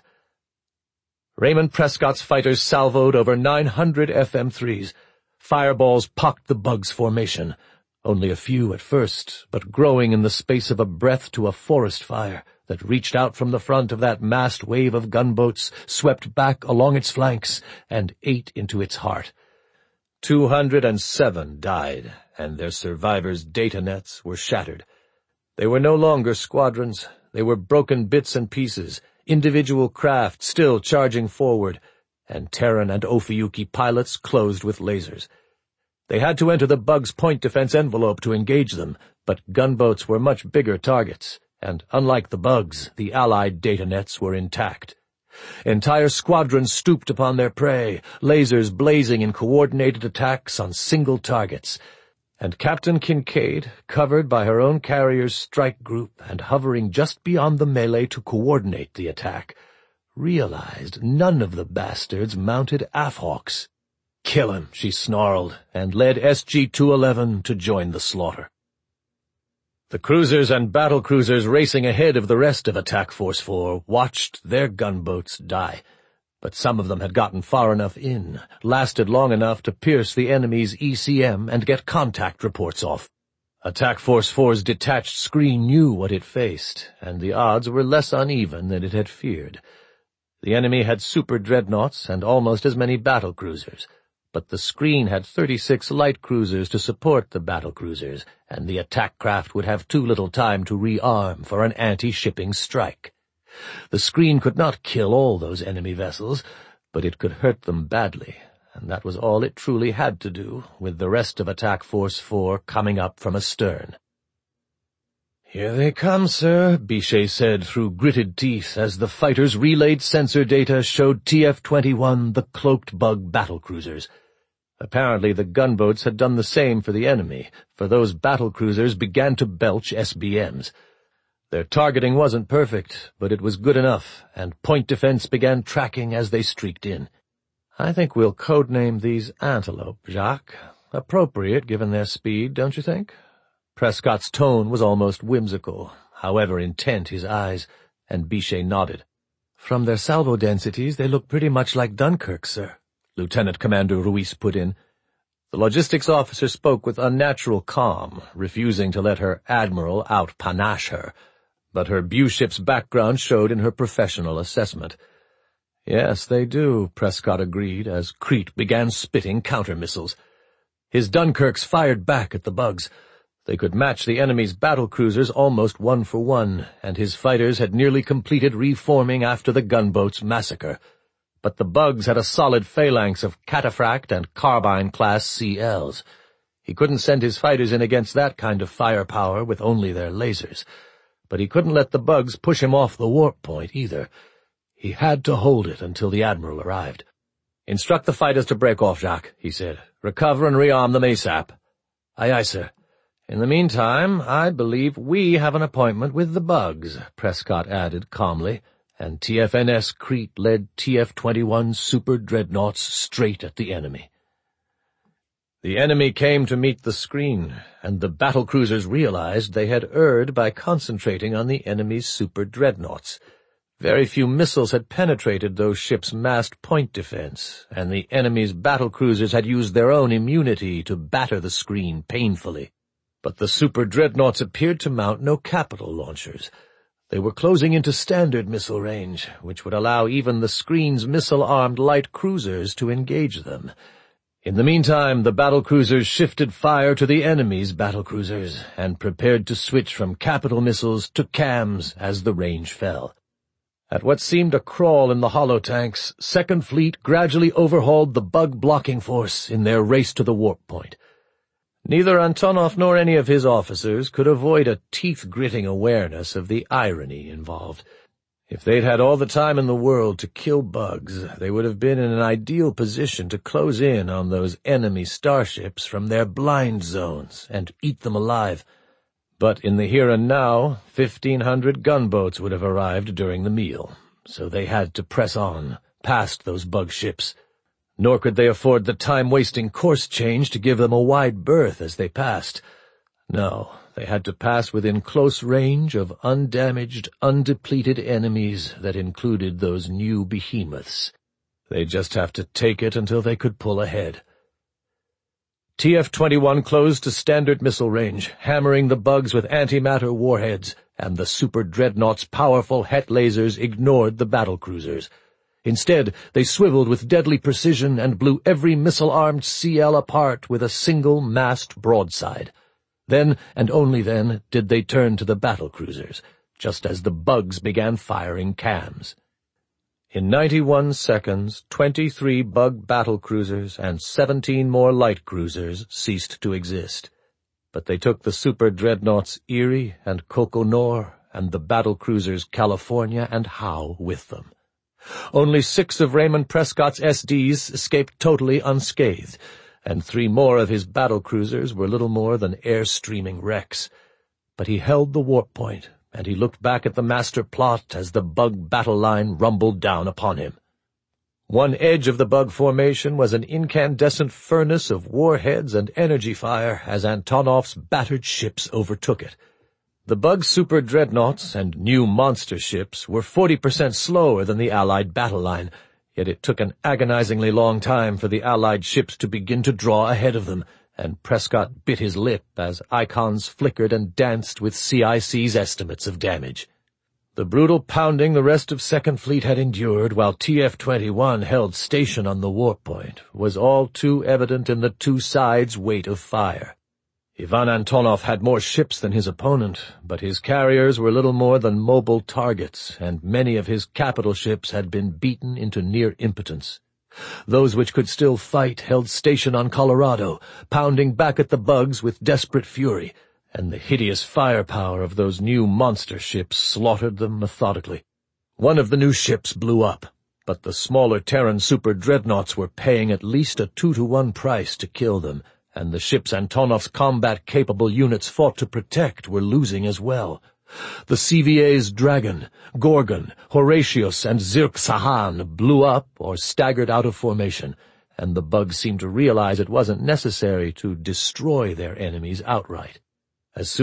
Raymond Prescott's fighters salvoed over nine hundred F M threes. Fireballs pocked the Bugs formation. Only a few at first, but growing in the space of a breath to a forest fire that reached out from the front of that massed wave of gunboats, swept back along its flanks, and ate into its heart. Two hundred and seven died, and their survivors' data nets were shattered. They were no longer squadrons. They were broken bits and pieces, individual craft still charging forward, and Terran and Ophiuchi pilots closed with lasers. They had to enter the Bugs' point defense envelope to engage them, but gunboats were much bigger targets, and unlike the Bugs, the Allied data nets were intact. Entire squadrons stooped upon their prey, lasers blazing in coordinated attacks on single targets, and Captain Kincaid, covered by her own carrier's strike group and hovering just beyond the melee to coordinate the attack, realized none of the bastards mounted Afhawks. "Kill him," she snarled, and led S G two eleven to join the slaughter. The cruisers and battlecruisers racing ahead of the rest of Attack Force Four watched their gunboats die. But some of them had gotten far enough in, lasted long enough to pierce the enemy's E C M and get contact reports off. Attack Force Four's detached screen knew what it faced, and the odds were less uneven than it had feared. The enemy had super dreadnoughts and almost as many battlecruisers, but the screen had thirty-six light cruisers to support the battlecruisers, and the attack craft would have too little time to rearm for an anti-shipping strike. The screen could not kill all those enemy vessels, but it could hurt them badly, and that was all it truly had to do, with the rest of Attack Force Four coming up from astern. "Here they come, sir," Bichet said through gritted teeth as the fighters' relayed sensor data showed T F twenty-one, the cloaked Bug battlecruisers. Apparently the gunboats had done the same for the enemy, for those battlecruisers began to belch S B Ms. Their targeting wasn't perfect, but it was good enough, and point defense began tracking as they streaked in. I think we'll codename these Antelope, Jacques. Appropriate given their speed, don't you think? Prescott's tone was almost whimsical, however intent his eyes, and Bichet nodded. From their salvo densities, they look pretty much like Dunkirk, sir, Lieutenant Commander Ruiz put in. The logistics officer spoke with unnatural calm, refusing to let her admiral out-panache her, but her viewship's background showed in her professional assessment. Yes, they do, Prescott agreed, as Crete began spitting counter-missiles. His Dunkirks fired back at the bugs. They could match the enemy's battlecruisers almost one for one, and his fighters had nearly completed reforming after the gunboats' massacre. But the bugs had a solid phalanx of Cataphract and Carbine-class C Ls. He couldn't send his fighters in against that kind of firepower with only their lasers. But he couldn't let the bugs push him off the warp point either. He had to hold it until the Admiral arrived. "Instruct the fighters to break off, Jacques," he said. "Recover and rearm them ASAP." "Aye, aye, sir." "In the meantime, I believe we have an appointment with the bugs," Prescott added calmly, and T F N S Crete led T F twenty-one super dreadnoughts straight at the enemy. The enemy came to meet the screen, and the battlecruisers realized they had erred by concentrating on the enemy's super dreadnoughts. Very few missiles had penetrated those ships' massed point defense, and the enemy's battlecruisers had used their own immunity to batter the screen painfully. But the super dreadnoughts appeared to mount no capital launchers. They were closing into standard missile range, which would allow even the screen's missile-armed light cruisers to engage them. In the meantime, the battlecruisers shifted fire to the enemy's battlecruisers and prepared to switch from capital missiles to cams as the range fell. At what seemed a crawl in the hollow tanks, Second Fleet gradually overhauled the bug-blocking force in their race to the warp point. Neither Antonov nor any of his officers could avoid a teeth-gritting awareness of the irony involved. If they'd had all the time in the world to kill bugs, they would have been in an ideal position to close in on those enemy starships from their blind zones and eat them alive. But in the here and now, fifteen hundred gunboats would have arrived during the meal, so they had to press on, past those bug ships. Nor could they afford the time-wasting course change to give them a wide berth as they passed. No, they had to pass within close range of undamaged, undepleted enemies that included those new behemoths. They'd just have to take it until they could pull ahead. T F twenty-one closed to standard missile range, hammering the bugs with antimatter warheads, and the super dreadnought's powerful Het lasers ignored the battlecruisers. Instead, they swiveled with deadly precision and blew every missile-armed C L apart with a single massed broadside. Then, and only then, did they turn to the battlecruisers, just as the bugs began firing cams. In ninety-one seconds, twenty-three bug battlecruisers and seventeen more light cruisers ceased to exist. But they took the super dreadnoughts Erie and Coco Nor and the battlecruisers California and Howe with them. Only six of Raymond Prescott's S Ds escaped totally unscathed, and three more of his battlecruisers were little more than air-streaming wrecks. But he held the warp point, and he looked back at the master plot as the bug battle line rumbled down upon him. One edge of the bug formation was an incandescent furnace of warheads and energy fire as Antonov's battered ships overtook it. The bug super dreadnoughts and new monster ships were forty percent slower than the Allied battle line, yet it took an agonizingly long time for the Allied ships to begin to draw ahead of them, and Prescott bit his lip as icons flickered and danced with C I C's estimates of damage. The brutal pounding the rest of Second Fleet had endured while T F twenty-one held station on the warp point was all too evident in the two sides' weight of fire. Ivan Antonov had more ships than his opponent, but his carriers were little more than mobile targets, and many of his capital ships had been beaten into near impotence. Those which could still fight held station on Colorado, pounding back at the bugs with desperate fury, and the hideous firepower of those new monster ships slaughtered them methodically. One of the new ships blew up. but the smaller Terran super-dreadnoughts were paying at least a two-to-one price to kill them, and the ships Antonov's combat-capable units fought to protect were losing as well. The C V A's Dragon, Gorgon, Horatius, and Zirk-Sahan blew up or staggered out of formation, and the bugs seemed to realize it wasn't necessary to destroy their enemies outright. As soon